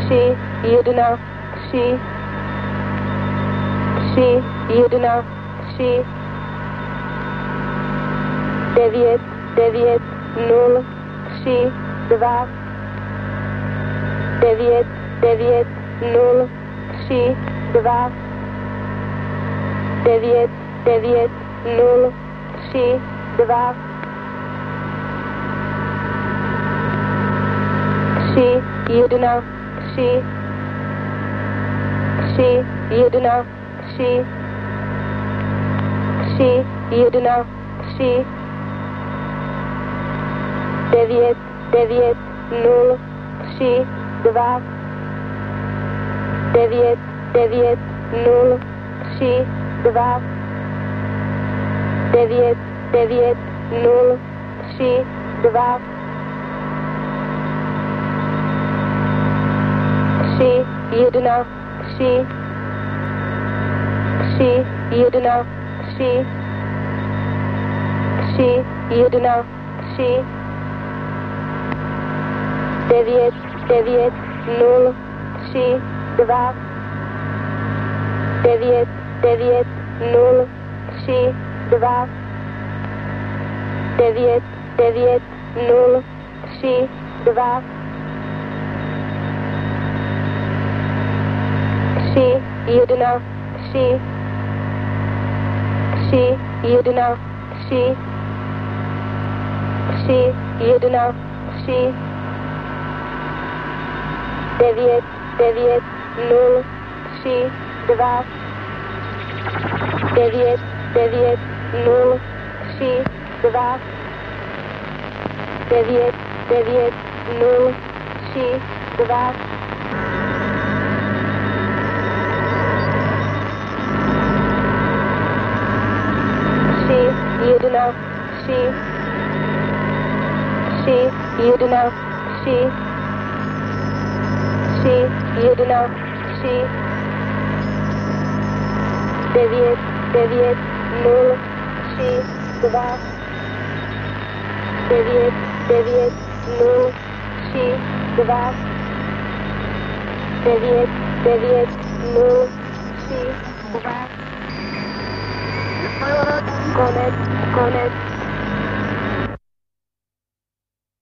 3, 1, 3, 3, 1, 3, 9, 9, 0, 3, 2, 9, 9, 0, 3, 2, 9, 9, 0, 3, 2, 3, 1, 3, 3, 1, 3, 3, 1, 3, 9, 9, 0, 3, 2, 9, 9, 0, 3, 2, 9, 9, 0, 3, 2, 3, 1, 3, 3, 1, 3, 3, 1, 3, 9, 9, 0, 3, 2, 9, 9, 0, 3, 2, 9, 9, 0, 3, 2, 3, 1, 3, 3, 1, 3, 3, 1, 3, 9, 9, 0, 3, 2, 9, 9, 0, 3, 2, 9, 9, 0, 3, 2, 3, 1, 3, 3, 1, 3, 3, 1, 3, 9, 9, 0, 3, 2, 9, 9, 0, 3, 2, 9, 9, 0, 3, 2. Konec, konec.